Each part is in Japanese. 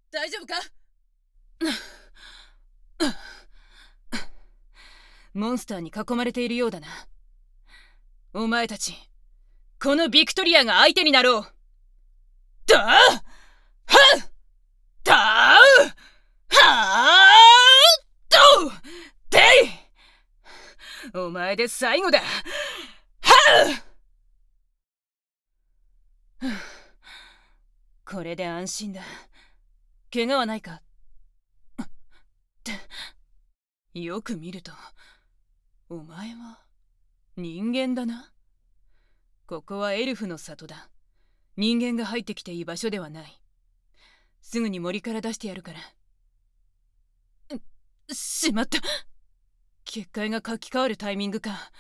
大丈夫か？モンスターに囲まれているようだな。お前たち、このビクトリアが相手になろう。だーはっだーはーっとてい、お前で最後だ。はっこれで安心だ。怪我はないか？よく見るとお前は人間だな。ここはエルフの里だ。人間が入ってきていい場所ではない。すぐに森から出してやるから。しまった。結界が書き換わるタイミングか。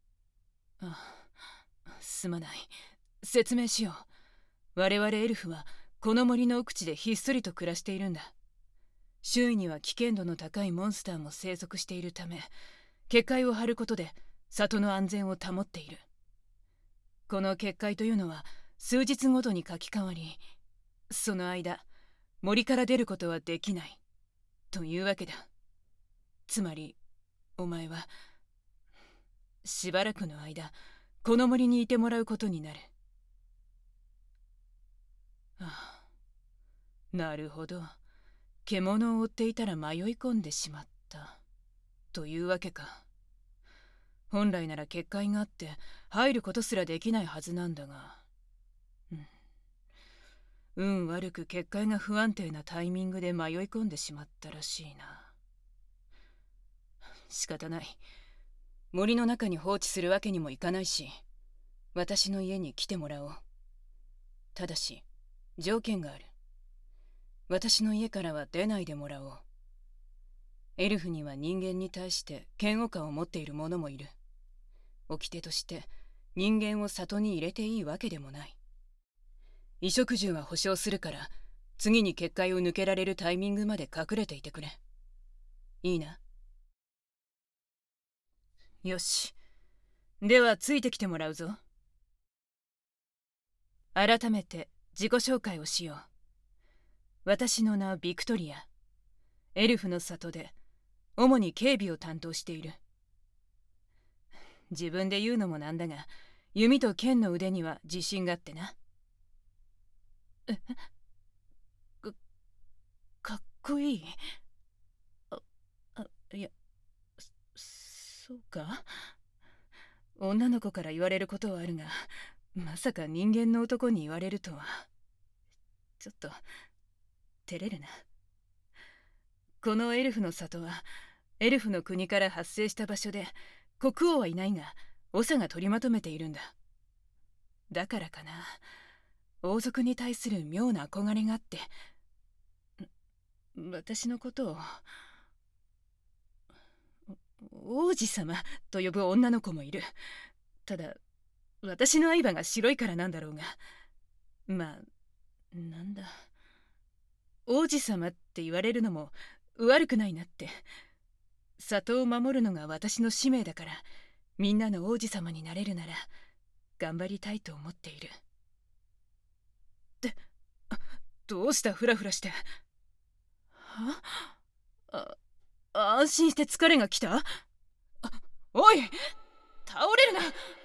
すまない。説明しよう。我々エルフはこの森の奥地でひっそりと暮らしているんだ。周囲には危険度の高いモンスターも生息しているため、結界を張ることで里の安全を保っている。この結界というのは数日ごとに書き換わり、その間森から出ることはできないというわけだ。つまりお前はしばらくの間この森にいてもらうことになる。なるほど。獣を追っていたら迷い込んでしまったというわけか。本来なら結界があって入ることすらできないはずなんだが、運悪く結界が不安定なタイミングで迷い込んでしまったらしいな。仕方ない。森の中に放置するわけにもいかないし、私の家に来てもらおう。ただし条件がある。私の家からは出ないでもらおう。エルフには人間に対して嫌悪感を持っている者もいる。掟として人間を里に入れていいわけでもない。衣食住は保証するから、次に結界を抜けられるタイミングまで隠れていてくれ。いいな？よし。ではついてきてもらうぞ。改めて自己紹介をしよう。私の名はビクトリア。エルフの里で主に警備を担当している。自分で言うのもなんだが、弓と剣の腕には自信があってな。かっこいい。いや、そうか。女の子から言われることはあるが、まさか人間の男に言われるとは。ちょっと照れるな。このエルフの里はエルフの国から発生した場所で、国王はいないが長が取りまとめているんだ。だからかな、王族に対する妙な憧れがあって、私のことを王子様と呼ぶ女の子もいる。ただ私の愛馬が白いからなんだろうが、まあなんだ、王子様って言われるのも悪くないなって。里を守るのが私の使命だから、みんなの王子様になれるなら頑張りたいと思っている。どうしたフラフラして。安心して疲れが来た？おい、倒れるな。